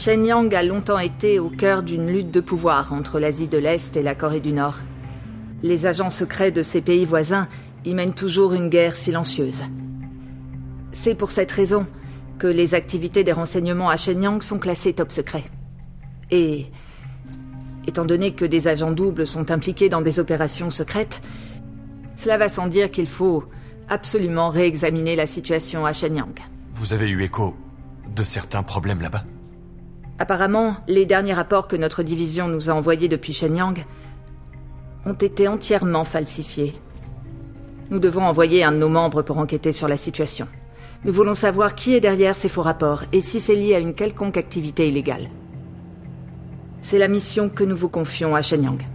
Shenyang a longtemps été au cœur d'une lutte de pouvoir entre l'Asie de l'Est et la Corée du Nord. Les agents secrets de ces pays voisins y mènent toujours une guerre silencieuse. C'est pour cette raison que les activités des renseignements à Shenyang sont classées top secret. Et étant donné que des agents doubles sont impliqués dans des opérations secrètes, cela va sans dire qu'il faut absolument réexaminer la situation à Shenyang. Vous avez eu écho de certains problèmes là-bas? Apparemment, les derniers rapports que notre division nous a envoyés depuis Shenyang ont été entièrement falsifiés. Nous devons envoyer un de nos membres pour enquêter sur la situation. Nous voulons savoir qui est derrière ces faux rapports et si c'est lié à une quelconque activité illégale. C'est la mission que nous vous confions à Shenyang.